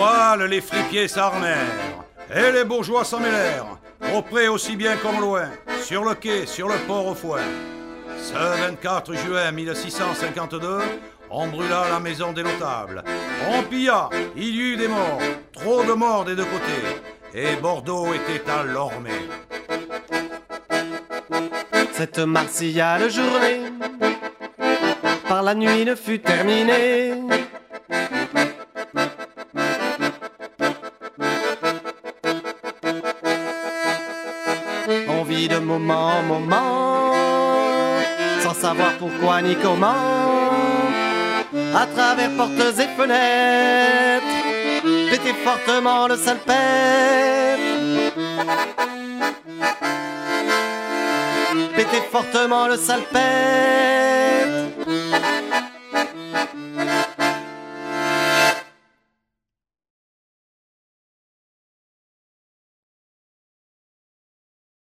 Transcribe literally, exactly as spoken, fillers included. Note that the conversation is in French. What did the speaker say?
voile, les fripiers s'armèrent, et les bourgeois s'en mêlèrent, auprès aussi bien comme loin, sur le quai, sur le port au foin. Ce vingt-quatre juin mille six cent cinquante-deux, on brûla la maison des notables. On pilla, il y eut des morts, trop de morts des deux côtés, et Bordeaux était à l'ormée. Cette martiale journée, par la nuit ne fut terminée. On vit de moment en moment, sans savoir pourquoi ni comment, à travers portes et fenêtres, péter fortement le salpêtre. Péter fortement le salpêtre.